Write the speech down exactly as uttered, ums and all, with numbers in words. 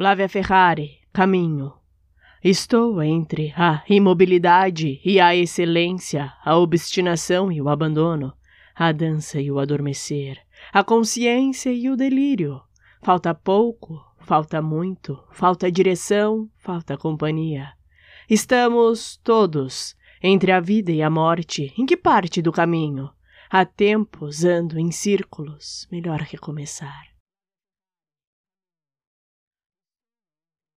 Flávia Ferrari, caminho. Estou entre a imobilidade e a excelência, a obstinação e o abandono, a dança e o adormecer, a consciência e o delírio. Falta pouco, falta muito, falta direção, falta companhia. Estamos todos entre a vida e a morte. Em que parte do caminho? Há tempos ando em círculos, melhor recomeçar.